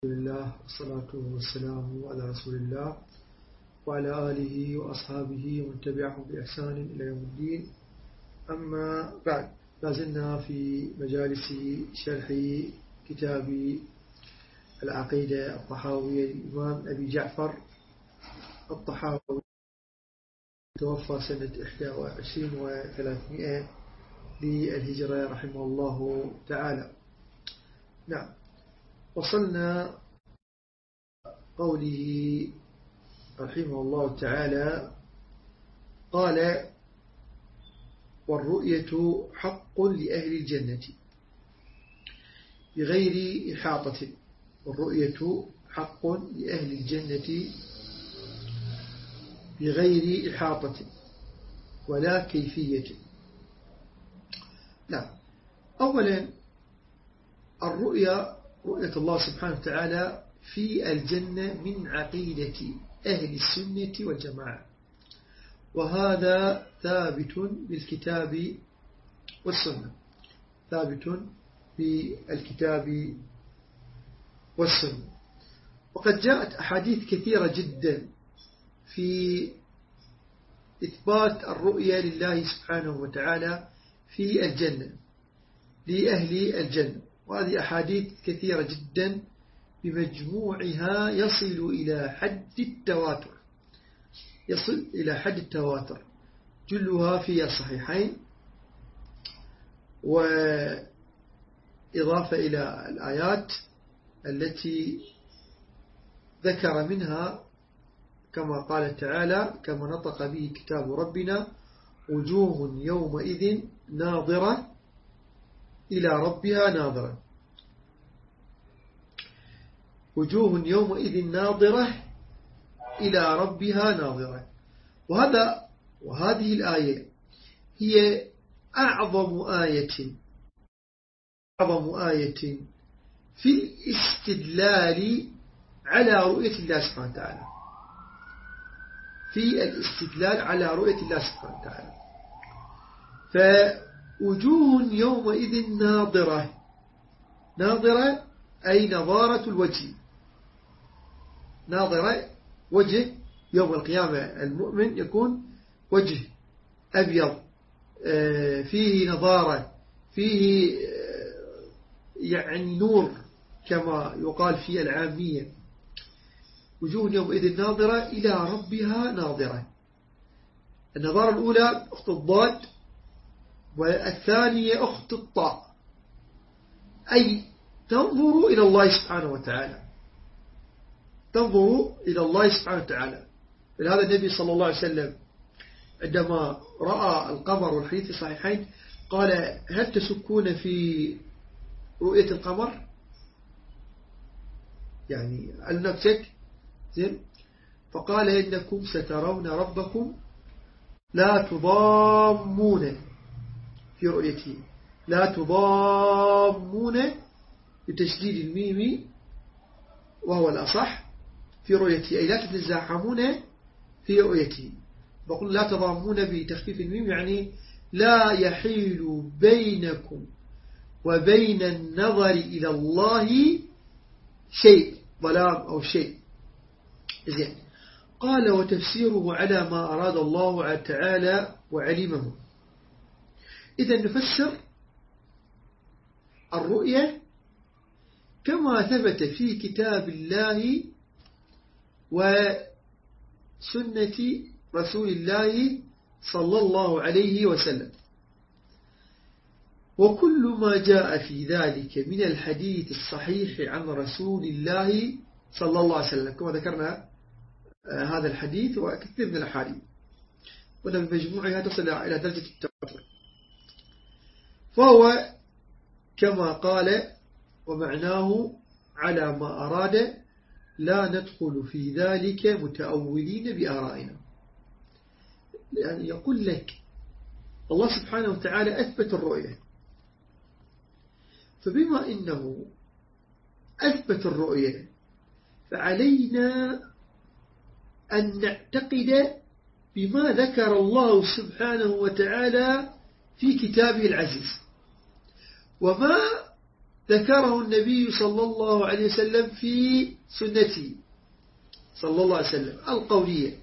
لله والصلاة والسلام على رسول الله وعلى آله وأصحابه ومن تبعهم بإحسان إلى يوم الدين. أما بعد، لازلنا في مجالس شرح كتاب العقيدة الطحاوية للإمام أبي جعفر الطحاوي، توفى سنة 21 و300 للهجرة رحمه الله تعالى. نعم، وصلنا قوله رحمه الله تعالى قال: والرؤية حق لأهل الجنة بغير إحاطة. والرؤية حق لأهل الجنة بغير إحاطة ولا كيفية. نعم، أولا الرؤية رؤية الله سبحانه وتعالى في الجنة من عقيدة أهل السنة والجماعة، وهذا ثابت بالكتاب والسنة، ثابت بالكتاب والسنة. وقد جاءت أحاديث كثيرة جدا في إثبات الرؤية لله سبحانه وتعالى في الجنة لأهل الجنة، وهذه أحاديث كثيرة جدا بمجموعها يصل إلى حد التواتر، يصل إلى حد التواتر، جلها في الصحيحين، وإضافة إلى الآيات التي ذكر منها كما قال تعالى: كما نطق به كتاب ربنا وجوه يومئذ ناظرة إلى ربها ناظرة. وجوه يومئذ ناظرة إلى ربها ناظرة. وهذه الآية هي أعظم آية في الاستدلال على رؤية الله سبحانه وتعالى، في الاستدلال على رؤية الله سبحانه وتعالى. فوجوه يومئذ ناظرة، ناظرة أي نظارة الوجه، ناظرة وجه يوم القيامة المؤمن يكون وجه أبيض فيه نظارة، فيه يعني نور كما يقال في العامية. وجوه يومئذ ناظرة إلى ربها ناظرة. النظارة الأولى أخت الضاد، والثانية أخت الطاء، أي تنظر إلى الله سبحانه وتعالى، تنظر إلى الله سبحانه وتعالى. لهذا النبي صلى الله عليه وسلم عندما رأى القمر والحديث الصحيحين قال: هل تشكون في رؤية القمر؟ يعني هل نفسك زين؟ فقال: إنكم سترون ربكم لا تضامون في رؤيته، لا تضامون بتشديد الميم وهو الأصح في رؤيته، أي لا تتزاحمون في رؤيته. بقول لا تضامون بتخفيف الميم، يعني لا يحيل بينكم وبين النظر إلى الله شيء، ظلام أو شيء. زين. قال: وتفسيره على ما أراد الله تعالى وعلمه. إذا نفسر الرؤية كما ثبت في كتاب الله وسنة رسول الله صلى الله عليه وسلم، وكل ما جاء في ذلك من الحديث الصحيح عن رسول الله صلى الله عليه وسلم، كما ذكرنا هذا الحديث وكثير من الأحاديث، وأن بمجموعها تصل إلى درجة التواتر. فهو كما قال: ومعناه على ما أراد، لا ندخل في ذلك متأولين بآرائنا. يعني يقول لك الله سبحانه وتعالى أثبت الرؤية، فبما إنه أثبت الرؤية فعلينا أن نعتقد بما ذكر الله سبحانه وتعالى في كتابه العزيز، وما ذكره النبي صلى الله عليه وسلم في سنته صلى الله عليه وسلم القولية.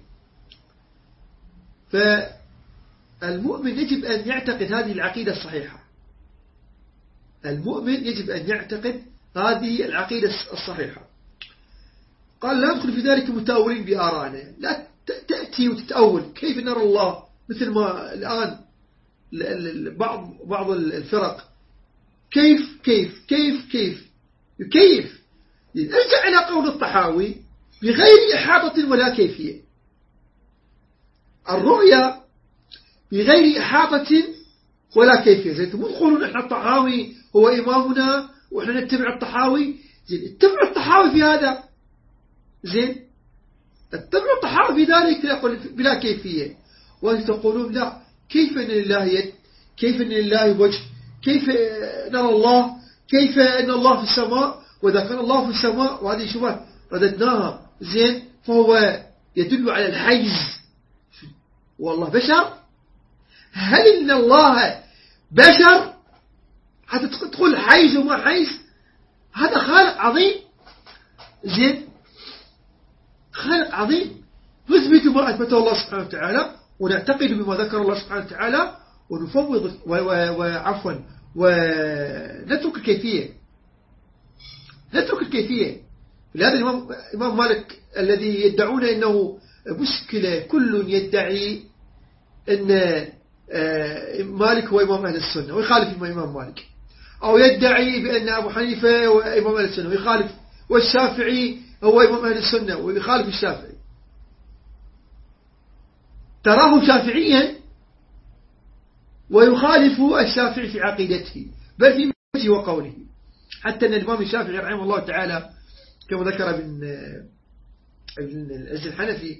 فالمؤمن يجب أن يعتقد هذه العقيدة الصحيحة. المؤمن يجب أن يعتقد هذه العقيدة الصحيحة. قال لا ندخل في ذلك متأولين بآرائنا، لا تأتي وتتأول كيف نرى الله، مثل ما الآن بعض الفرق كيف ارجع إلى قول الطحاوي بغير إحاطة ولا كيفية. الرؤيا بغير إحاطة ولا كيفية. زين تقولون إحنا الطحاوي هو إمامنا وإحنا نتبع الطحاوي. زين اتبعوا الطحاوي في هذا. زين اتبعوا الطحاوي في ذلك يقول بلا كيفية. وأنتم تقولون لا، كيف أن لله يد، كيف أن لله وجه، كيف نرى الله، كيف أن الله في السماء، وإذا كان الله في السماء وهذه شبهة رددناها. زين فهو يدل على الحيز. والله بشر؟ هل إن الله بشر حتى تقول حيز وما حيز؟ هذا خالق عظيم. زين خالق عظيم. نثبت ما أثبته الله سبحانه وتعالى ونعتقد بما ذكر الله سبحانه وتعالى ونفوض وعفوا ونترك الكيفية. لهذا الإمام مالك الذي يدعون أنه مشكلة، كل يدعي أن مالك هو إمام أهل السنة ويخالف الإمام مالك، أو يدعي بأن أبو حنيفة هو إمام أهل السنة ويخالف، والشافعي هو إمام أهل السنة ويخالف الشافعي. تراه شافعيا ويخالف الشافعي في عقيدته بل في وجهه وقوله. حتى أن الإمام الشافعي رحمه الله تعالى كما ذكر ابن العز الحنفي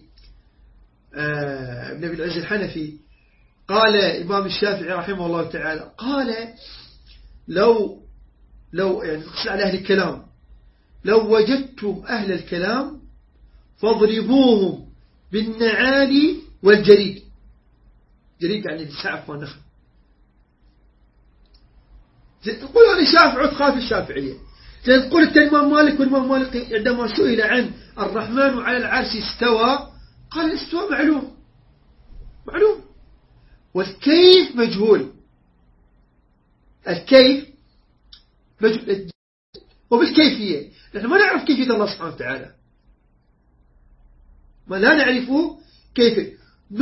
ابن العز الحنفي قال الإمام الشافعي رحمه الله تعالى قال لو يعني على أهل الكلام لو وجدتم أهل الكلام فاضربوهم بالنعال والجريد. جريد يعني السعف والنخل. تقول أنا شافعي وتخالف الشافعية. تقول الإمام مالك، والإمام مالك عندما سئل عن الرحمن على العرش استوى قال الاستواء معلوم والكيف مجهول. الكيف مجهول وبالكيفية نحن ما نعرف كيفية الله سبحانه وتعالى، ما لا نعرفه كيف.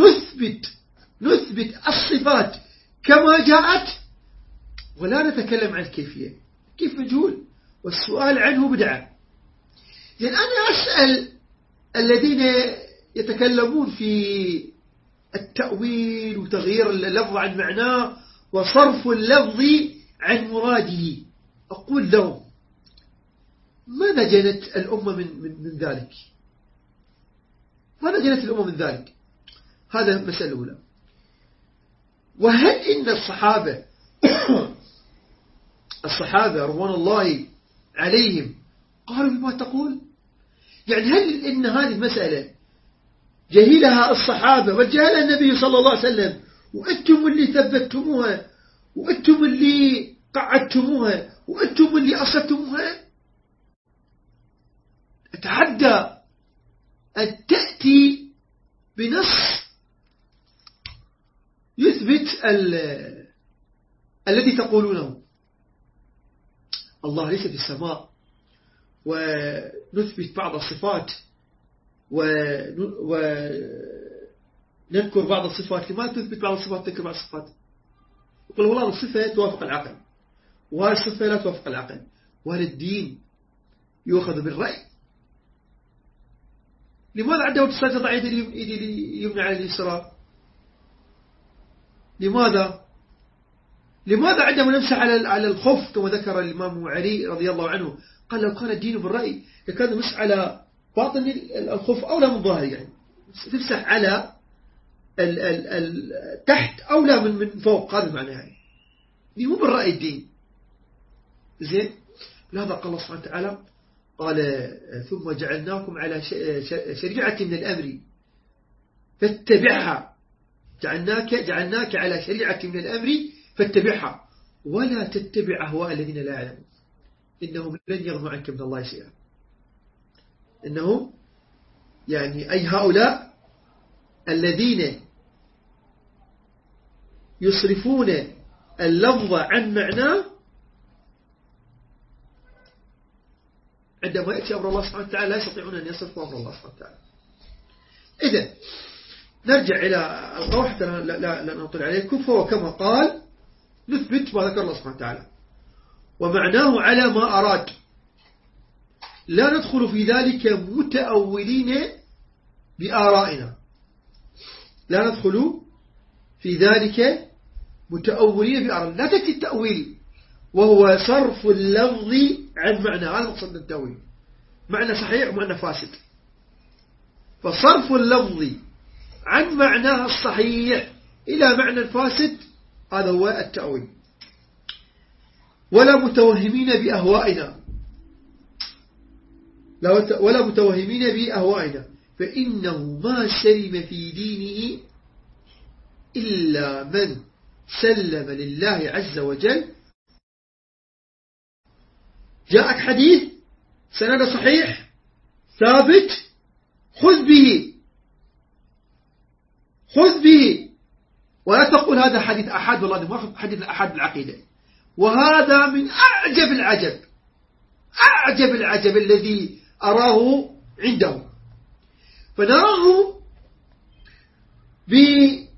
نثبت الصفات كما جاءت ولا نتكلم عن الكيفية. كيف مجهول والسؤال عنه بدعة. يعني أنا أسأل الذين يتكلمون في التأويل وتغيير اللفظ عن معناه وصرف اللفظ عن مراده، أقول لهم ماذا جنت الأمة من ذلك؟ ماذا جنت الأمة من ذلك؟ هذا مسألة أولى. وهل إن الصحابة رضوان الله عليهم قالوا بما تقول؟ يعني هل إن هذه المسألة جهلها الصحابة وجهلها النبي صلى الله عليه وسلم وأنتم اللي ثبتتموها وأنتم اللي قعدتموها وأنتم اللي أصبتموها؟ أتحدى أن تأتي بنص يثبت الذي تقولونه. الله ليس في السماء ونثبت بعض الصفات ونذكر بعض الصفات. لماذا تثبت بعض الصفات تذكر بعض الصفات؟ يقول والله الصفة توافق العقل وهذه الصفة لا توافق العقل، وهذا الدين يؤخذ بالرأي. لماذا عندما تضع يد اليمنى على اليسرى؟ لماذا عندما نمسح على الخف كما ذكر الإمام علي رضي الله عنه قال لو كان الدين بالرأي لكان نمسح على باطن الخف أولى من ظاهر، يعني تمسح على تحت أولى من فوق. هذا معناه يعني مو بالرأي الدين. زين لهذا قال الله سبحانه وتعالى قال ثم جعلناكم على شريعة من الأمر فاتبعها. جعلناك على شريعة من الأمر فاتبعها ولا تتبع أهواء الذين لا يعلمون. إنهم لن يغنوا عنك من الله شيئا. إنهم يعني أي هؤلاء الذين يصرفون اللفظ عن معناه عندما يأتي أمر الله سبحانه وتعالى لا يستطيعون أن يصرفوا أمر الله سبحانه وتعالى. إذن نرجع إلى القول حتى لا نطلع عليكم. فهو كما قال نثبت ما ذكر الله سبحانه وتعالى ومعناه على ما أراد، لا ندخل في ذلك متأولين بآرائنا، لا ندخل في ذلك متأولين بآرائنا. لا تأتي التأويل وهو صرف اللفظ عن معنى، هذا مقصد التأويل، معنى صحيح ومعنى فاسد. فصرف اللفظ عن معناه الصحيح إلى معنى الفاسد هذا هو التأويل. ولا متوهمين بأهوائنا، ولا متوهمين بأهوائنا، فإنه ما سلم في دينه إلا من سلم لله عز وجل. جاءك حديث سند صحيح ثابت، خذ به ولا تقول هذا حديث أحد، والله ما حديث أحد بالعقيدة. وهذا من أعجب العجب الذي أراه عنده. فنراه بحالة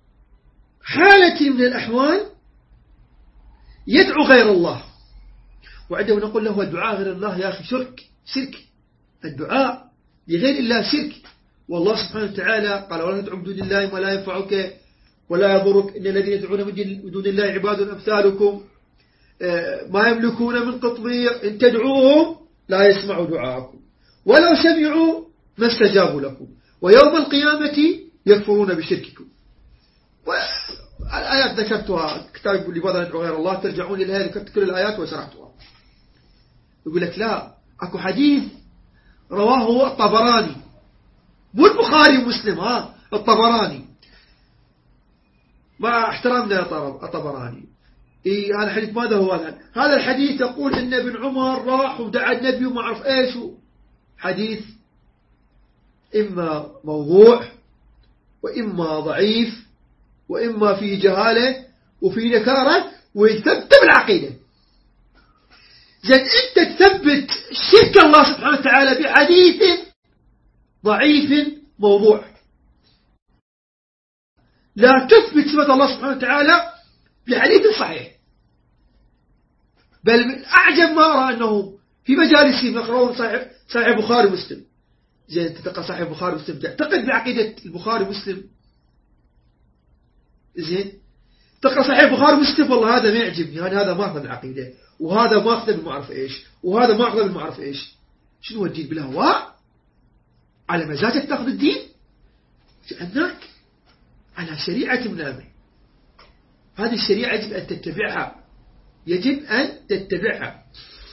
من الأحوال يدعو غير الله، وعندما نقول له الدعاء غير الله يا أخي شرك، الدعاء لغير الله شرك. والله سبحانه وتعالى قال ولا تدعوا من دون الله ولا ينفعك ولا يضرك، إن الذين يدعون من دون الله عباد أمثالكم ما يملكون من قطمير، إن تدعوهم لا يسمعوا دعاءكم ولو سمعوا ما استجابوا لكم ويوم القيامة يكفرون بشرككم. الآيات ذكرتها، كتاب يقول لماذا ندعو غير الله، ترجعون إلى هذه، ذكرت كل الآيات وشرحتها. يقول لك لا، أكو حديث رواه الطبراني، مو البخاري ومسلم، الطبراني، مع احترامنا الطبراني. هذا الحديث ماذا هو؟ هذا الحديث يقول إن ابن عمر راح ودعا النبي وما عرف إيش. حديث إما موضوع وإما ضعيف وإما فيه جهالة وفيه نكارة ويثبت بالعقيدة. زين أنت تثبت شرك الله سبحانه وتعالى بحديث ضعيف موضوع، لا تثبت صفة الله سبحانه وتعالى بحديث صحيح. بل من أعجب ما أرى أنه في مجالسهم يقرؤون صحيح بخاري ومسلم. زين تتقى صحيح بخاري ومسلم، تعتقد بعقيدة البخاري ومسلم. زين تقرأ صحيح بخاري ومسلم، والله هذا ما يعجبني، يعني هذا ما أخذ العقيدة، وهذا ما أخذ بالمعرف إيش، وهذا ما أخذ بالمعرف إيش. شنو الدين بالهواء؟ على مزاجك تأخذ الدين؟ جعلناك على شريعة من أمر، هذه الشريعة يجب أن تتبعها، يجب أن تتبعها.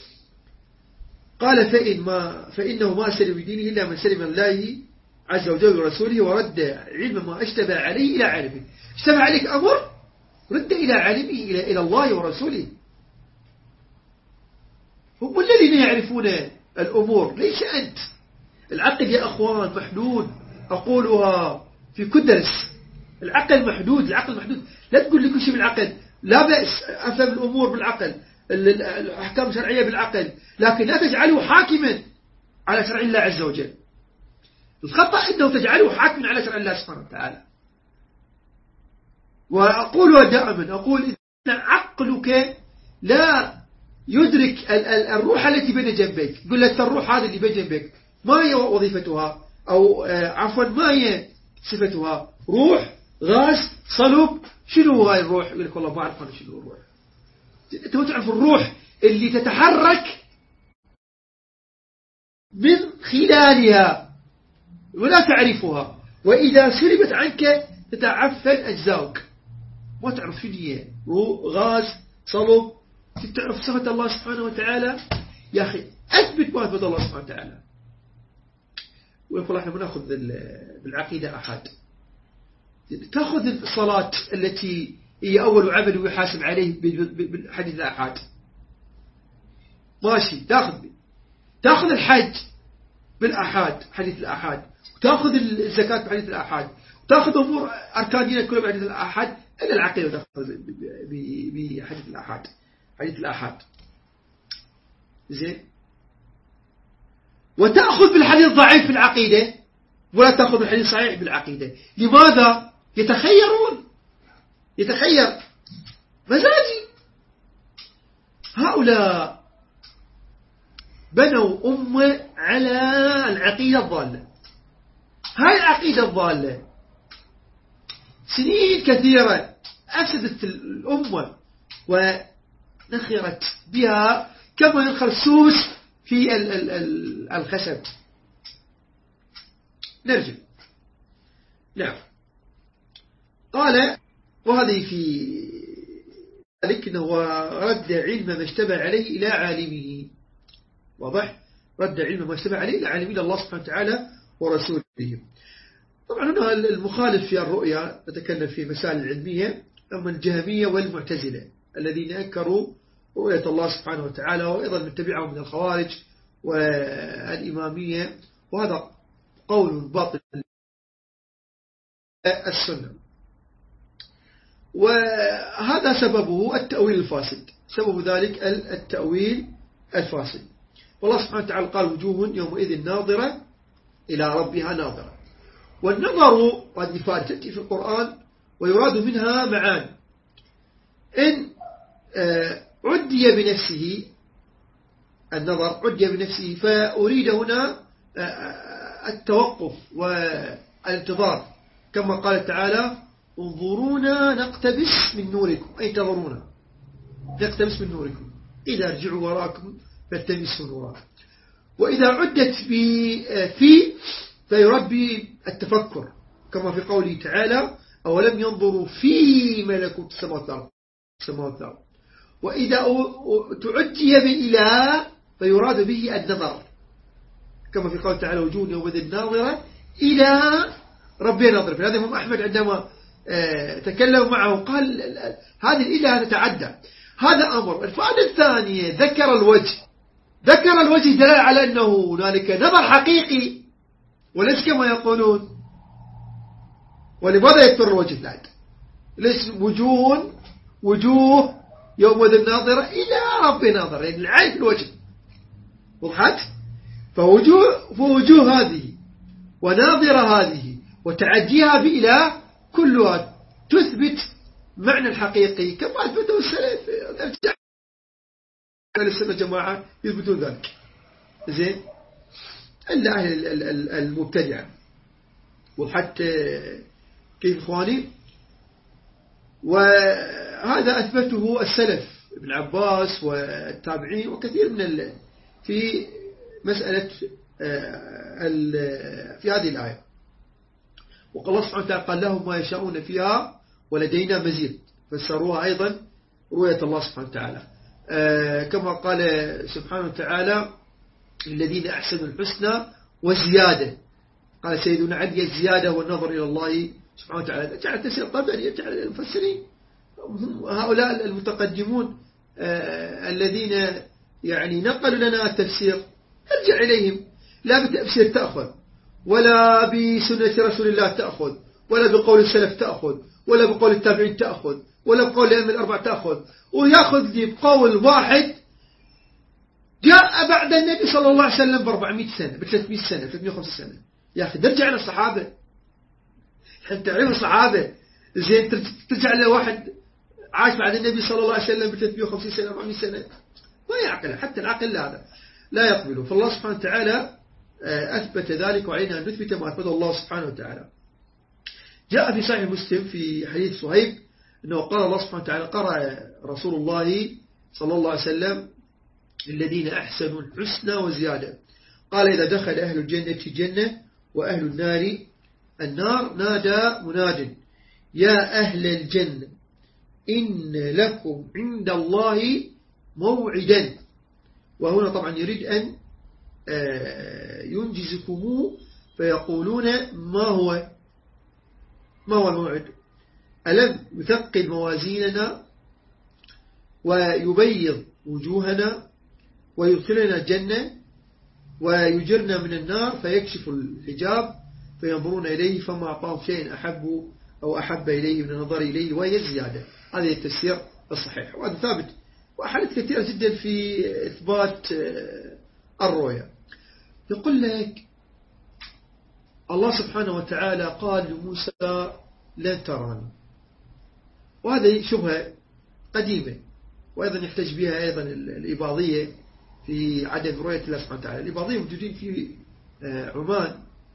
قال فإنه ما سلم بدينه إلا من سلم الله عز وجل ورسوله ورد علم ما اشتبه عليه إلى عالمه. اشتبه عليك أمر رد إلى عالمه، إلى الله ورسوله. هم الذين يعرفون الأمور ليس أنت. العقل يا أخوان محدود، أقولها في كل درس، العقل محدود، العقل محدود. لا تقول لي كل شيء بالعقل، لا بأس أفهم الأمور بالعقل، الأحكام الشرعية بالعقل، لكن لا تجعله حاكما على شرع الله عز وجل. الخطأ أنه تجعله حاكما على شرع الله سبحانه وتعالى. وأقولها دائما، أقول إن عقلك لا يدرك الروح التي بين جنبك. يقول لك الروح هذه اللي بين جنبك ما هي وظيفتها، أو عفوا ما هي صفتها؟ روح، غاز، صلب. شنو هاي الروح؟ يقول لك والله ما أعرف أنا شنو الروح. أنت ما تعرف الروح اللي تتحرك من خلالها ولا تعرفها، وإذا سلبت عنك تتعفن أجزاؤك، ما تعرف شنو هي غاز، صلب. تعرف صفة الله سبحانه وتعالى يا أخي، أثبت ما أثبت الله سبحانه وتعالى. ويقول احنا بناخذ بالعقيدة أحد، تأخذ الصلاة التي هي أول عمل ويحاسب عليه بالحديث الأحد. ماشي، تأخذ الحج بالآحاد، حديث الآحاد، وتأخذ الزكاة بحديث الآحاد، وتأخذ أمور أركانية كلها بحديث الآحاد، إلا العقيدة تأخذ بحديث الآحاد، حديث الآحاد. زين. وتأخذ بالحديث الضعيف في العقيدة ولا تأخذ بالحديث الصحيح بالعقيدة. لماذا؟ يتخير مزاجي. هؤلاء بنوا أمة على العقيدة الضالة. هاي العقيدة الضالة سنين كثيرة أفسدت الأمة ونخرت بها كما ينخر السوس في الخشب. نرجع. نعم. قال وهذه في ذلك أنه رد علم ما اشتبه عليه إلى عالمه. واضح؟ رد علم ما اشتبه عليه إلى عالمه الله سبحانه وتعالى ورسوله. طبعا هنا المخالف في الرؤيا نتكلم في مسائل العلمية، أما الجهمية والمعتزلة الذين أنكروا رؤية الله سبحانه وتعالى، وأيضا من تبعهم من الخوارج والإمامية، وهذا قول باطل السنة. وهذا سببه التأويل الفاسد، سبب ذلك التأويل الفاسد. والله سبحانه وتعالى قال وجوه يومئذ ناظرة إلى ربها ناظرة. والنظر قد تأتي في القرآن ويراد منها معان. إن عدي بنفسه، النظر عدي بنفسه، فأريد هنا التوقف والانتظار، كما قال تعالى انظرونا نقتبس من نوركم، أي انتظرونا نقتبس من نوركم، إذا رجعوا وراكم فالتمسوا نورا. وإذا عدت في فيراد بالتفكر، كما في قوله تعالى أولم ينظروا في ملكوت السماوات والأرض. وإذا تعدي بإله فيراد به النظر، كما في قوله تعالى وجوه يومئذ ناظرة إلى ربها ناظرة. فهذا الإمام أحمد عندما تكلم معه قال هذه الإله تتعدى. هذا أمر. الفائدة الثانية ذكر الوجه دلالة على أنه هنالك نظر حقيقي وليس كما يقولون. ولماذا يذكر الوجه بعد؟ ليش وجوه يومئذ ناظرة إلى ربها ناظرة، يعني العين في الوجه. وضحت؟ فوجوه هذه وناظرة هذه وتعديها بإله كلها تثبت معنى الحقيقي كما أثبته السلف. السنة جماعة يثبتون ذلك. زين. إلا أهل المبتدعة. وحتى كيف إخواني؟ وهذا أثبته السلف ابن عباس والتابعين وكثير من في مسألة في هذه الآية. وقال الله سبحانه وتعالى قال لهم ما يشاءون فيها ولدينا مزيد، فسروها أيضا رؤية الله سبحانه وتعالى. كما قال سبحانه وتعالى الذين أحسنوا الحسنى وزيادة. قال سيدنا علي الزيادة والنظر إلى الله سبحانه وتعالى. جعل تفسير طبعا يرجع المفسرين هؤلاء المتقدمون الذين يعني نقلوا لنا التفسير، ارجع إليهم. لا بتفسير تأخذ، ولا بسنة رسول الله تأخذ، ولا بقول السلف تأخذ، ولا بقول التابعين تأخذ، ولا بقول الأئمة الأربعة تأخذ، ويأخذ لي بقول واحد جاء بعد النبي صلى الله عليه وسلم ب400 سنة، ب300 سنة، 350 سنة. يا أخي نرجع إلى الصحابة، حتى علم الصحابة. زين ترجع لواحد عاش بعد النبي صلى الله عليه وسلم ب350 سنة 400 سنة، ما يعقل. حتى العقل هذا لا يقبله. فالله سبحانه وتعالى أثبت ذلك، وعلينا أن نثبت ما أثبته الله سبحانه وتعالى. جاء في صحيح مسلم في حديث صهيب أنه قال الله سبحانه وتعالى قرأ رسول الله صلى الله عليه وسلم الذين أحسنوا الحسنى وزيادة. قال إذا دخل أهل الجنة جنة وأهل النار النار نادى مناد يا أهل الجنة إن لكم عند الله موعدا. وهنا طبعا يريد أن ينجزكم فيقولون ما هو الموعد؟ ألم يثقل موازيننا ويبيض وجوهنا ويدخلنا الجنة ويجرنا من النار فيكشف الحجاب فينظرون إليه فما أعطاهم شيء أحب إليه من النظر إليه وهي الزيادة. هذا التفسير الصحيح، وهذا ثابت وأحاديث كثيرة جدا في إثبات الرؤيا. يقول لك الله سبحانه وتعالى قال لموسى لن تراني، وهذه شبهة قديمة، وأيضا يحتج بها أيضا الإباضية في عدم رؤية الله سبحانه وتعالى. الإباضية موجودين في عمان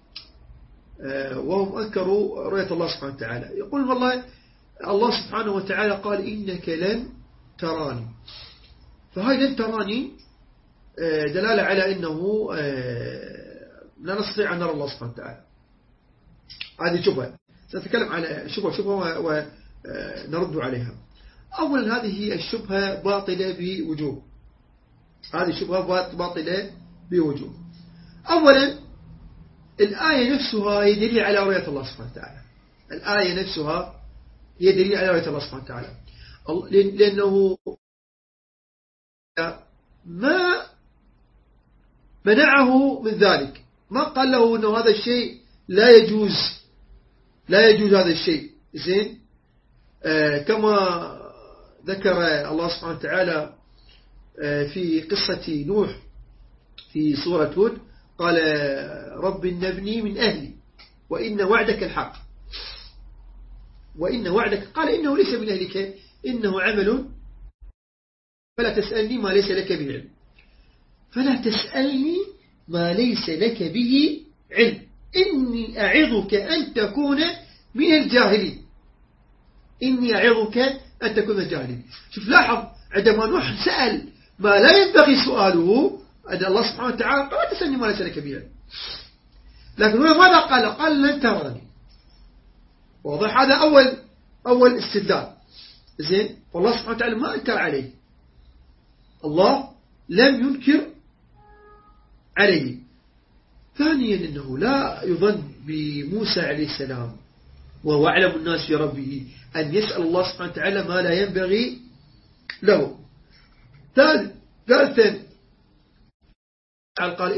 وهم أنكروا رؤية الله سبحانه وتعالى. يقول والله الله سبحانه وتعالى قال إنك لن تراني، فهاي لن تراني دلالة على أنه لا نستطيع أن نرى الله سبحانه وتعالى. هذه شبهة، سنتكلم على شبهة ونرد عليها. أولا هذه الشبهة باطلة بوجوه، هذه شبهة باطلة بوجوه. أولا الآية نفسها هي دليل على رؤية الله سبحانه وتعالى، الآية نفسها هي دليل على رؤية الله سبحانه وتعالى، لأنه ما منعه من ذلك، ما قال له أنه هذا الشيء لا يجوز هذا الشيء. زين، كما ذكر الله سبحانه وتعالى في قصة نوح في سورة هود قال رب نبني من أهلي وإن وعدك الحق، وإن وعدك، قال إنه ليس من أهلك إنه عمل فلا تسألني ما ليس لك به علم، فلا تسألني ما ليس لك به علم إني أعظك أن تكون من الجاهلين، إني أعظك أن تكون من الجاهلين. شوف لاحظ عندما نوح سأل ما لا ينبغي سؤاله أن الله سبحانه وتعالى قال لا تسألني ما ليس لك به علم، لكن هو ماذا قال لن تراني. واضح؟ هذا أول استدلال. زين، والله سبحانه وتعالى ما أنكر عليه، الله لم ينكر عليه. ثانيا أنه لا يظن بموسى عليه السلام وهو أعلم الناس بربه أن يسأل الله سبحانه وتعالى ما لا ينبغي له. ثالثا قال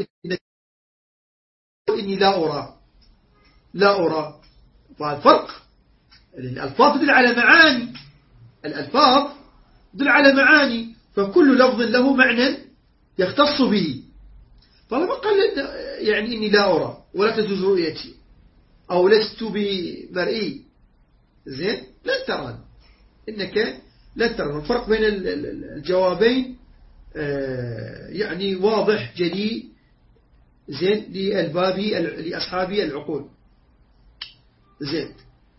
إني لا أرى. فالفرق الألفاظ تدل على معاني، الألفاظ تدل على معاني، فكل لفظ له معنى يختص به. فلما قال يعني إني لا أرى ولا تجوز رؤيتي أو لست بمرئي، زين، لن تراني، إنك لن تراني. الفرق بين الجوابين يعني واضح جلي، زين، لأصحاب العقول. زين،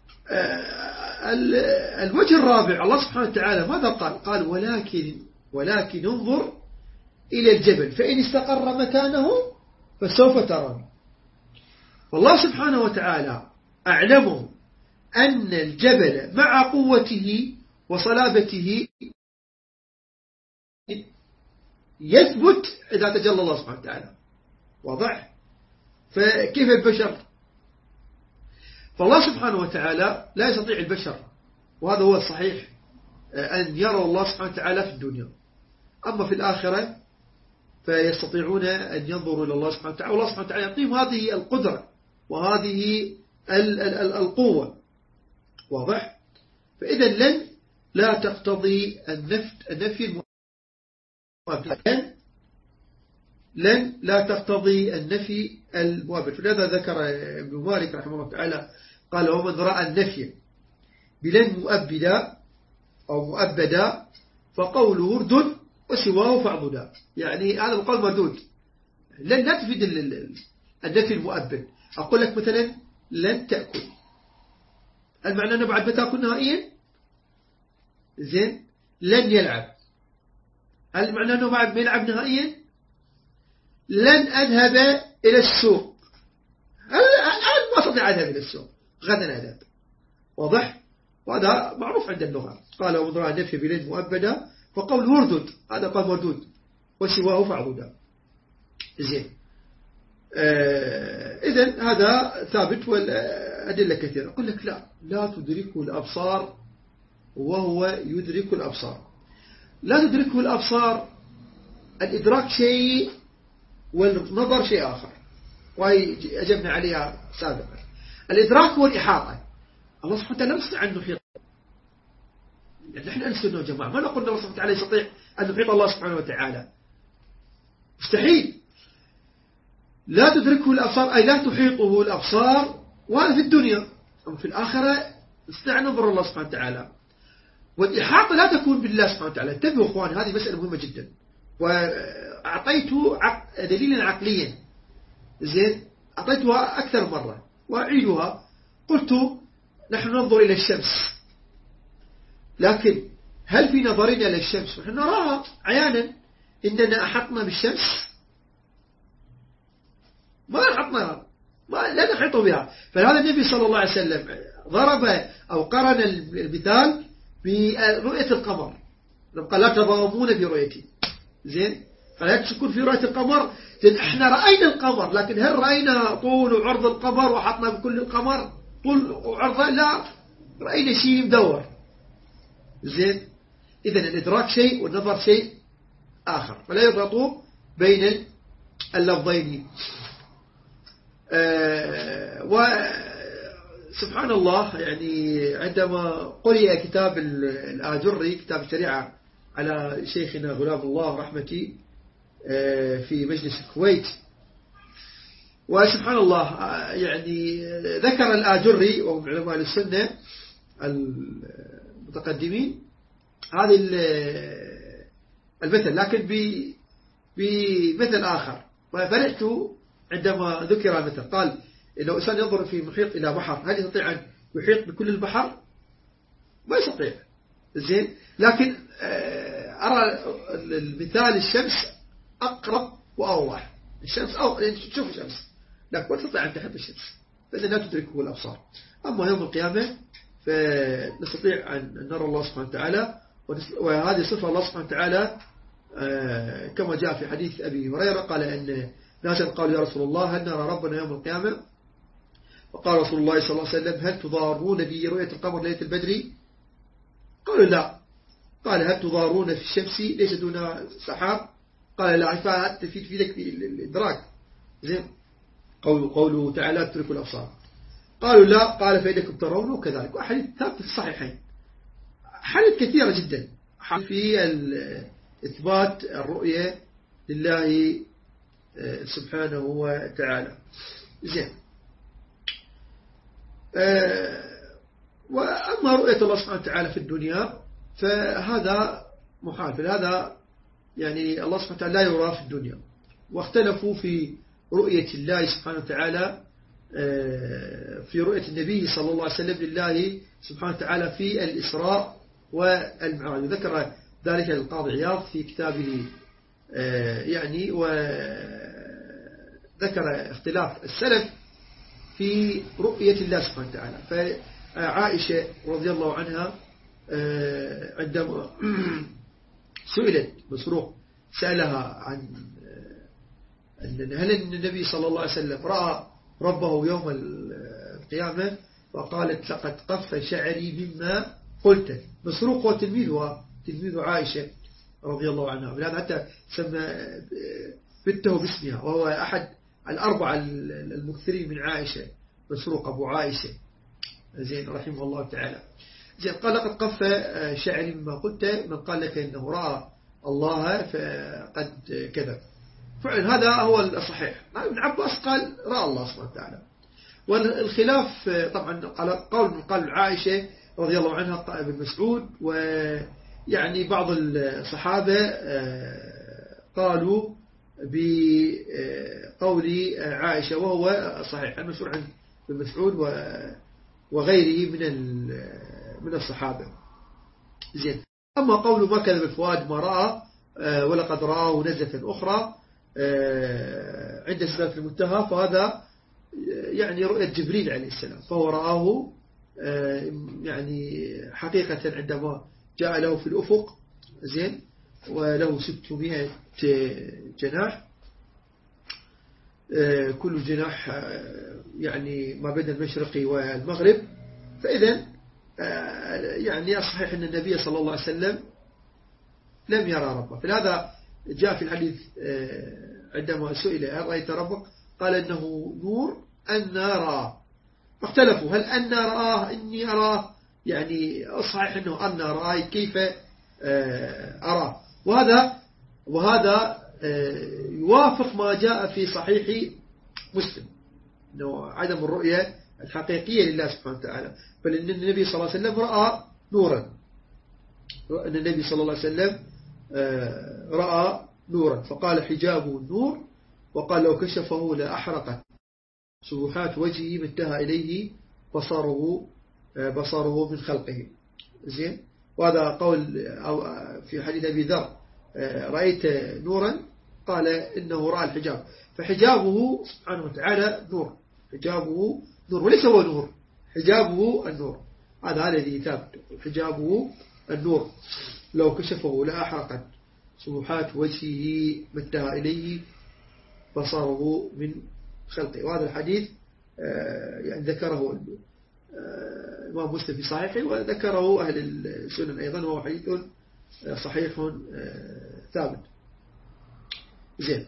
الوجه الرابع الله سبحانه وتعالى ماذا قال ولكن انظر إلى الجبل فإن استقر مكانه فسوف تراني. والله سبحانه وتعالى أعلمه أن الجبل مع قوته وصلابته يثبت إذا تجلى الله سبحانه وتعالى. واضح؟ فكيف البشر؟ فالله سبحانه وتعالى لا يستطيع البشر، وهذا هو الصحيح، أن يروا الله سبحانه وتعالى في الدنيا. أما في الآخرة فيستطيعون أن ينظروا إلى الله سبحانه وتعالى، والله سبحانه وتعالى يعطيهم هذه القدرة وهذه القوة. واضح؟ فإذا لا تقتضي النفي لن لا تقتضي النفي المؤبد. فلذا ذكر ابن مالك رحمه الله تعالى قال ومن رأى النفي بلن مؤبدا أو مؤبدا فقوله ورد وسواه فاعضدا، يعني هذا القول مردود. لن لا تفيد النفي المؤبد. أقول لك مثلا لن تأكل، المعنى أنه بعد ما تأكل نهائيا. زين، لن يلعب، المعنى أنه بعد ما يلعب نهائيا. لن أذهب إلى السوق، الآن ما أستطيع أذهب إلى السوق، غدا أذهب. واضح؟ وهذا معروف عند اللغة. قال ومضرع النفي بلن مؤبدا فقول وردد، هذا قال مردود وسواه فاعضدا. زين، إذن هذا ثابت والأدلة كثيرة. أقول لك لا تدركه الأبصار وهو يدرك الأبصار. لا تدركه الأبصار الإدراك شيء والنظر شيء آخر، وهي أجبنا عليها سابقا. الإدراك هو الإحاطة. الله سبحانه وتعالى لا يستطيع أن نحيط. نحن أنسوا يا جماعة، ما نقول الله سبحانه وتعالى يستطيع أن نحيط الله سبحانه وتعالى، مستحيل. لا تدركه الأبصار أي لا تحيطه الأبصار، وهذا في الدنيا. أما في الآخرة نستطيع ننظر الله سبحانه وتعالى. والإحاطة لا تكون بالله سبحانه وتعالى. انتبهوا أخوان، هذه مسألة مهمة جدا، وأعطيته دليلا عقليا. زين، أعطيتها أكثر مرة وأعيدها. قلت نحن ننظر إلى الشمس، لكن هل في نظرنا إلى الشمس نحن نراها عيانا إننا أحطنا بالشمس؟ ما أحطنا، لا نحيط بها. فهذا النبي صلى الله عليه وسلم ضرب أو قرن المثال برؤية القمر، قال لا تضامون برؤيتي. زين، فلا تشكون في رؤية القمر، لأن احنا رأينا القمر، لكن هل رأينا طول وعرض القمر وحطنا بكل القمر طول وعرضه؟ لا، رأينا شيء مدور. زين، إذن الإدراك شيء والنظر شيء آخر، فلا يربطوا بين اللفظين. وسبحان الله، يعني عندما قرئ كتاب الآجري، كتاب الشريعة على شيخنا غلام الله رحمتي في مجلس الكويت، وسبحان الله يعني ذكر الآجري وهو من علماء السنة المتقدمين هذه المثل، لكن بمثل آخر. ففرحت عندما ذكر المثل. قال لو إنسان ينظر في محيط إلى بحر، هل يستطيع أن يحيط بكل البحر؟ ما يستطيع. زين، لكن أرى المثال الشمس أقرب وأوضح. الشمس يعني تشوف الشمس، لكن ما تستطيع أن تحيط الشمس، فإذا لا تدركه الأبصار. أما يوم القيامة فنستطيع أن نرى الله سبحانه وتعالى، وهذه صفة الله سبحانه وتعالى كما جاء في حديث أبي هريرة، قال أن ناسا قالوا يا رسول الله هل نرى ربنا يوم القيامة؟ وقال رسول الله صلى الله عليه وسلم هل تضارون برؤية القمر ليلة البدر؟ قالوا لا. قال هل تضارون في الشمس ليس دون سحاب؟ قال لا. فحتى في ذلك الإدراك. زين، قوله تعالى تتركوا الأبصار. قالوا لا. قال فإنكم ترونه كذلك. وحديث ثابت في الصحيحين، حديث كثيرة جدا في إثبات الرؤية لله سبحانه وتعالى. زين، وأما رؤية الله سبحانه وتعالى في الدنيا فهذا محال. فهذا يعني الله سبحانه وتعالى لا يرى في الدنيا. واختلفوا في رؤية الله سبحانه وتعالى في رؤية النبي صلى الله عليه وسلم لله سبحانه وتعالى في الإسراء والمعراج. ذكر ذلك القاضي عياض في كتابه يعني، وذكر اختلاف السلف في رؤية الله سبحانه وتعالى. فعائشة رضي الله عنها عندما سئلت، مسروق سألها عن هل النبي صلى الله عليه وسلم رأى ربه يوم القيامة، فقالت لقد قف شعري مما قلت. مسروق هو تلميذ عائشة رضي الله عنها، ولهذا حتى سمى بنته باسمها، وهو أحد الأربعة المكثرين من عائشة، مسروق أبو عائشة، زين رحمه الله تعالى. زين، قال لقد قف شعري مما قلت، من قال لك إنه رأى الله فقد كذب. فعلا هذا هو الصحيح. ابن عباس قال رأى الله سبحانه وتعالى. والخلاف طبعا قال عائشة رضي الله عنها ابن مسعود، ويعني بعض الصحابة قالوا بقول عائشة وهو صحيح المشهور عن ابن مسعود وغيره من الصحابة. زين، أما قول ما كذب الفؤاد ما رأى ولقد رآه نزلة أخرى عند سدرة المنتهى، فهذا يعني رؤية جبريل عليه السلام، فهو رآه يعني حقيقة عندما جاء له في الأفق. زين، وله 600 جناح، كل جناح يعني ما بين المشرق والمغرب. فإذا يعني صحيح أن النبي صلى الله عليه وسلم لم يرى ربه. فلهذا جاء في الحديث عندما سئل هل رأيت ربك قال إنه نور أن نرى، فاختلفوا هل أن رآه إني أراه، يعني صحيح أنه أن رآه كيف أراه. وهذا يوافق ما جاء في صحيح مسلم أنه عدم الرؤية الحقيقية لله سبحانه وتعالى، بل أن النبي صلى الله عليه وسلم رأى نورا، أن النبي صلى الله عليه وسلم رأى نورا، فقال حجابه النور، وقال لو كشفه لأحرقت سبحات وجهه منتهى إليه بصره من خلقه. زين. وهذا قول أو في حديث أبي ذر رأيت نورا، قال إنه رأى الحجاب، فحجابه سبحانه وتعالى نور، حجابه نور وليس هو نور، حجابه النور، هذا الذي ثابت، حجابه النور لو كشفه لأحرقت سبحات وجهه منتهى إليه بصره من خلقه. وهذا الحديث يعني ذكره الإمام مسلم في صحيحه، وذكره أهل السنن أيضا، وهو حديث صحيح ثابت. زين.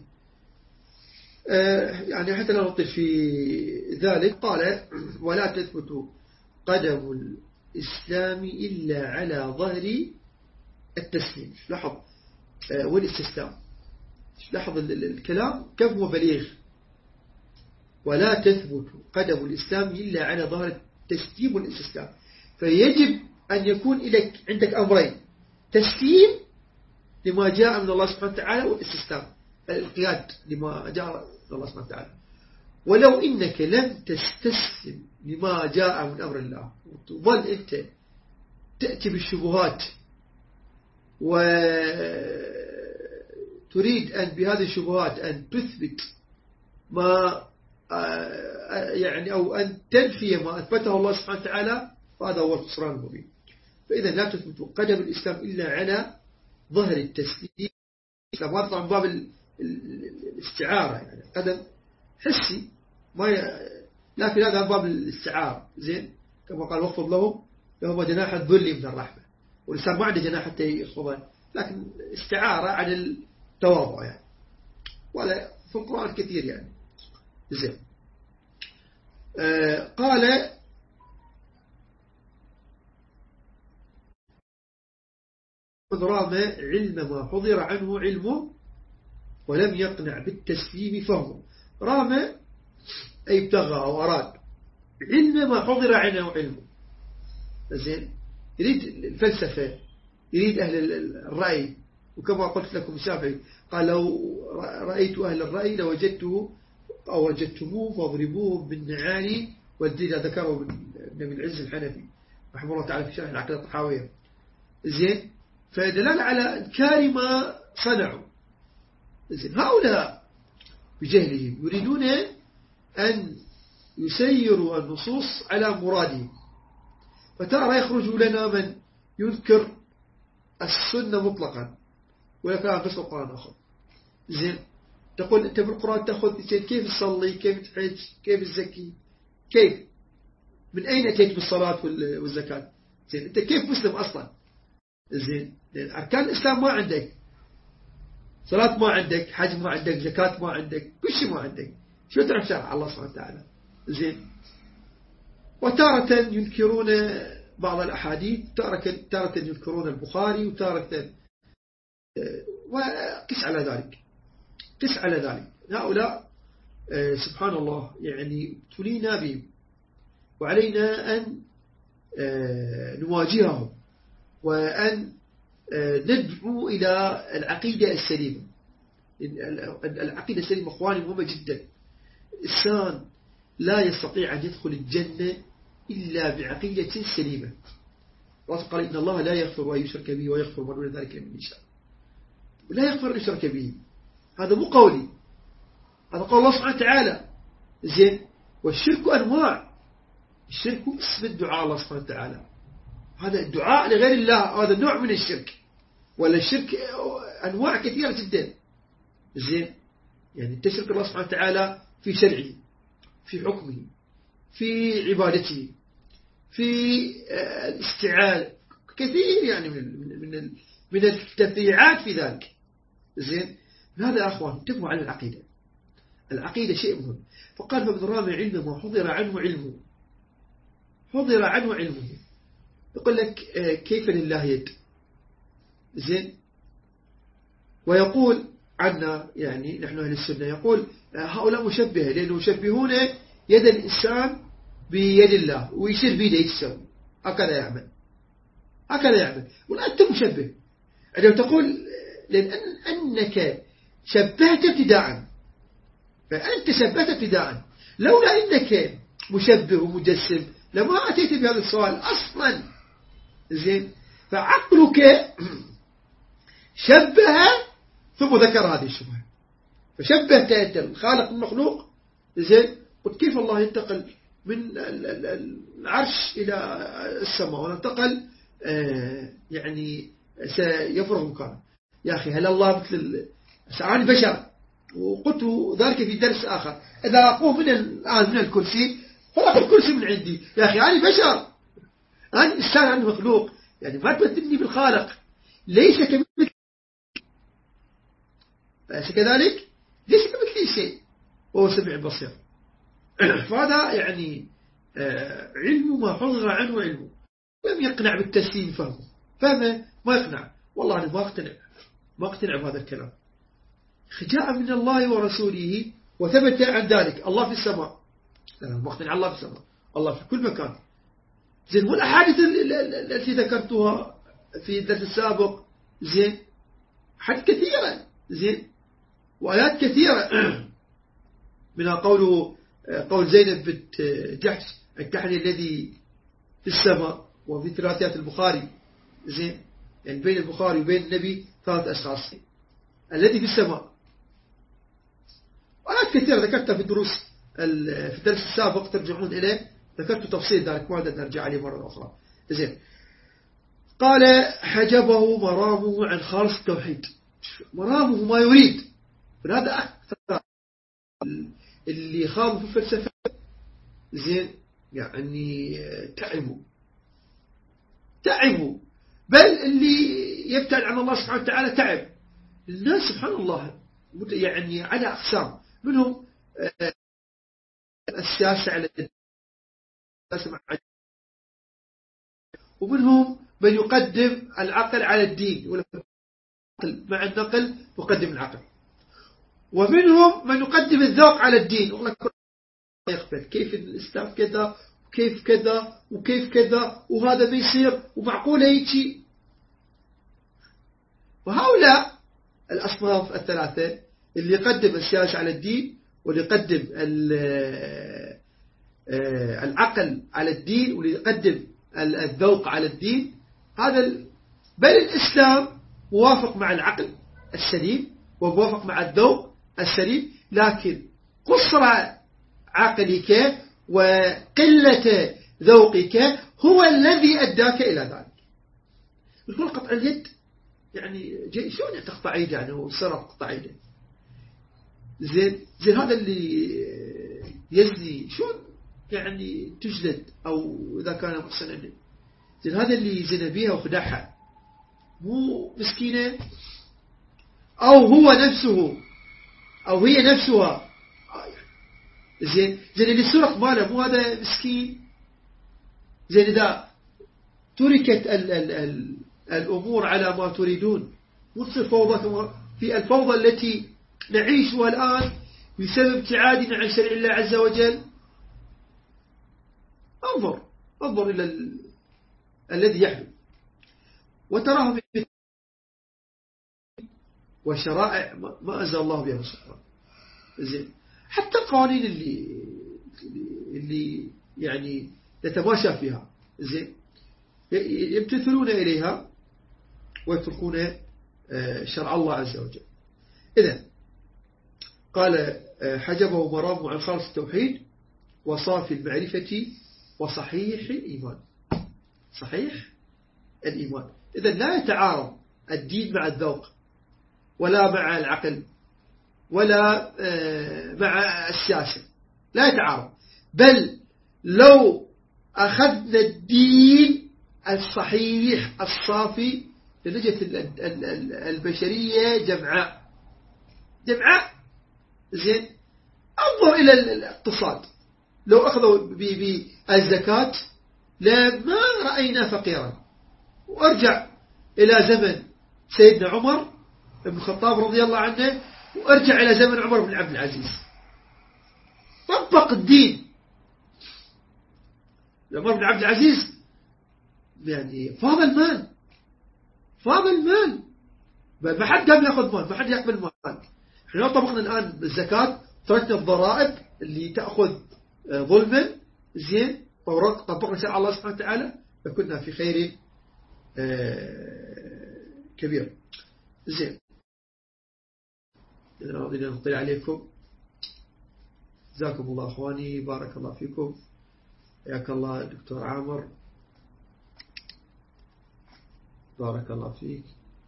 يعني حتى لا نطل في ذلك، قال ولا تثبت قدم الإسلام إلا على ظهر التسليم. لاحظ والاستسلام، لاحظ الكلام كم هو بليغ. ولا تثبت قدم الإسلام إلا على ظهر التسليم والاستسلام، فيجب أن يكون عندك أمرين: تسليم لما جاء من الله سبحانه وتعالى، والاستسلام الانقياد لما جاء من الله سبحانه وتعالى. ولو إنك لم تستسلم لما جاء من أمر الله، وتظل أنت تأتي بالشبهات وتريد أن بهذه الشبهات أن تثبت ما يعني أو أن تنفي ما أثبته الله سبحانه وتعالى، فهذا هو الخسران المبين. فإذا لا تثبت قدم الإسلام إلا على ظهر التسليم. هذا طبعا باب الاستعارة، يعني قدم حسي لكن هذا باب الاستعارة. زين. كما قال واخفض لهم جناح الذل من الرحمة، والإنسان ما عنده جناح حتى يخفضه، لكن استعارة عن التواضع يعني، ولا في القرآن كثير يعني. زين. قال رام علم ما حضر عنه علمه ولم يقنع بالتسليم فهمه. رام أي ابتغى أو أراد علم ما حضر عنه علمه. زين. يريد الفلسفة، يريد أهل الرأي، وكما قلت لكم الشافعي قال لو رأيت أهل الرأي لوجدته أو وجدتموه فاضربوه بالنعال والدين. ذكره ابن العز الحنفي رحمه الله تعالى في شرح العقيدة الطحاوية. زين. فدلال على إنكار ما صنعوا. زين. هؤلاء بجهلهم يريدون أن يسيروا النصوص على مرادهم، فترى يخرج لنا من ينكر السنة مطلقا ويكون قسم القرآن آخر. زين. تقول أنت بالقرآن تأخذ كيف تصلي، كيف تحج، كيف تزكي، كيف، من أين أتيت بالصلاة والزكاة؟ زين. أنت كيف مسلم أصلا؟ زين. أركان الإسلام ما عندك، صلاة ما عندك، حج ما عندك، زكاة ما عندك، كل شيء ما عندك، شو تعرف شرع الله سبحانه وتعالى؟ زين. وتارة ينكرون بعض الأحاديث، تارة ينكرون البخاري، وتارة وقس على ذلك، قس على ذلك. هؤلاء سبحان الله يعني ابتلينا بهم، وعلينا أن نواجههم وأن ندعو إلى العقيدة السليمة. العقيدة السليمة أخواني مهمة جدا. الإنسان لا يستطيع أن يدخل الجنة إلا بعقيدة سليمة. الله قال إن الله لا يغفر أن يشرك به ويغفر ما دون ذلك لمن يشاء. لا يغفر أن يشرك به، هذا مو قولي، هذا قول الله سبحانه وتعالى. زين. والشرك أنواع، الشرك اسم الدعاء الله سبحانه وتعالى، هذا الدعاء لغير الله، هذا نوع من الشرك. ولا الشرك أنواع كثيرة جدا. زين. يعني تشرك الله سبحانه وتعالى في شرعه، في حكمه، في عبادته، في الاستعانة، كثير يعني من التفريعات في ذلك. زين. هذا يا أخوان انتبهوا على العقيدة. العقيدة شيء مهم. فقال فمن رام علم ما حضر عنه علمه، حضر عنه علمه. يقول لك كيف لله يد، زين. ويقول عنا يعني نحن أهل السنة يقول هؤلاء مشبهة، لأنه يشبهون يد الإنسان بيد الله ويصير بيده يتسوي هكذا يعمل، هكذا يعمل. ولا أنت مشبه عندما تقول لأن أنك شبهت ابتداء، فأنت شبهت ابتداء. لولا أنك مشبه ومجسم لما أتيت بهذا السؤال أصلا، زين. فعقلك شبه ثم ذكر هذه الشبهة، فشبهت أنت الخالق المخلوق، زين. قلت كيف الله ينتقل من العرش إلى السماء وننتقل يعني سيفرغ مكانه؟ يا أخي هل الله مثل أنا بشر، وقلت ذلك في درس آخر، إذا أقوم من الآن من الكرسي فلا الكرسي من عندي. يا أخي أنا بشر، أنا إنسان، أنا مخلوق، يعني ما تبدلني بالخالق. ليس كمثل، أليس كذلك؟ ليس كمثل شيء وهو سميع بصير. فهذا يعني علم ما حضر عنه علمه. لم يقنع بالتسليم فهمه ما يقنع. والله أنا ما أقتنع بهذا الكلام. جاء من الله ورسوله وثبت عن ذلك. الله في السماء، أنا ما أقتنع الله في السماء، الله في كل مكان، زين. والأحاديث التي ذكرتها في الدرس السابق، زين، حديث كثيرة، زين، وآيات كثيرة. منها قول زينب بنت جحش الكحلي الذي في السماء، وفي ثلاثيات البخاري، زين، يعني بين البخاري وبين النبي 3 أشخاص. الذي في السماء وآيات كثيرة ذكرتها في في الدرس السابق، ترجعون إليه، ذكرت تفصيل ذلك، ما أقدر نرجع عليه مرة أخرى، زين. قال حجبه مرامه عن خالص التوحيد. مرامه ما يريد، هذا أكثر اللي خاضوا في الفلسفة، زين، يعني تعبوا، بل اللي يبتعد عن الله سبحانه وتعالى تعب. الناس سبحان الله يعني على أقسام، منهم السياسة على السياسة، ومنهم من يقدم العقل على الدين، مع النقل يقدم العقل، ومنهم من يقدم الذوق على الدين. يقول لك يقبل كيف الإسلام كذا وكيف كذا وكيف كذا وهذا بيصير ومعقولة هيك. وهؤلاء الأصناف الثلاثة، اللي يقدم السياسة على الدين، واللي يقدم العقل على الدين، واللي يقدم الذوق على الدين، هذا بل الإسلام موافق مع العقل السليم وموافق مع الذوق السليم، لكن قصر عقلك وقلة ذوقك هو الذي أداك إلى ذلك. يقول قطع اليد يعني شلون تقطع يده يعني وصرف قطع يده؟ زين هذا اللي يزني شلون يعني تجلد، أو إذا كان محسنا، زين هذا اللي زنا بيها وخدعها مو مسكينة، أو هو نفسه أو هي نفسها، زين اللي سرق ماله مو هذا مسكين؟ زين إذا تركت الأمور على ما تريدون وتصير فوضى في الفوضى التي نعيشها الآن بسبب ابتعادنا عن شرع الله عز وجل. انظر إلى الذي يحدث، وتراه وشرائع ما أنزل الله بها سبحانه. زين حتى القوانين اللي يعني نتماشى فيها، زين، يمتثلون إليها ويتركون شرع الله عز وجل. إذن قال حجبه مرامه عن خالص التوحيد وصافي المعرفة وصحيح الإيمان. صحيح الإيمان. إذن لا يتعارض الدين مع الذوق، ولا مع العقل، ولا مع السياسة، لا يتعارض. بل لو أخذنا الدين الصحيح الصافي لنجت البشرية جمعاء، جمعاء زين. انظر إلى الاقتصاد، لو أخذوا بالزكاة لما رأينا فقيرا. وأرجع إلى زمن سيدنا عمر بن الخطاب رضي الله عنه، وأرجع إلى زمن عمر بن عبد العزيز، طبق الدين. عمر بن عبد العزيز يعني فاض المال، فاض المال، ما حد قام يأخذ مال، ما حد يقبل مال. احنا لو طبقنا الآن بالزكاة، تركنا الضرائب اللي تأخذ ظلما، زين، طبقنا شرع الله سبحانه وتعالى، فكنا في خير كبير. زين، إذا أردنا نطلع عليكم. جزاكم الله أخواني، بارك الله فيكم، حياك الله دكتور عامر، بارك الله فيك.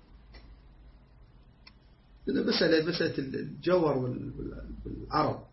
مسألة الجوهر والعرض.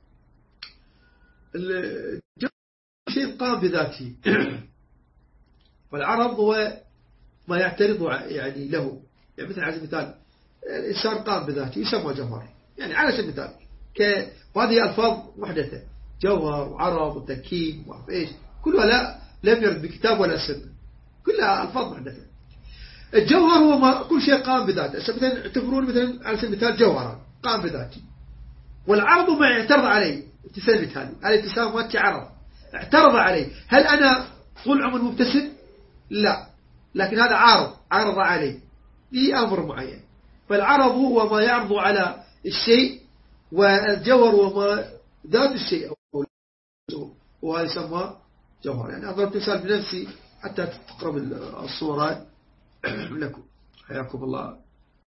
الجوهر شيء قام بذاته، والعرض هو ما يعترض يعني له. يعني مثل على سبيل المثال الإنسان قام بذاته يسمى جوهر، يعني على سبيل المثال وهذه ألفاظ محدثة، جوهر وعرض وتركيب وإيش، كلها لم يرد بكتاب ولا سنة، كلها ألفاظ محدثة. الجوهر هو ما كل شيء قام بذاته. مثلا اعتبرون مثلا على سبيل المثال جوهرا قام بذاته، والعرض ما يعترض عليه. ابتسامة هذه الابتسامة عرض اعترض عليه. هل أنا طول عمر مبتسم؟ لا، لكن هذا عارض عليه بأمر معين. فالعرض هو ما يعرض على الشيء، والجوهر هو ما ذات الشيء، وهذا يسمى جوهر. يعني أضرب مثال بنفسي حتى تقرب الصورة لكم. حياكم الله.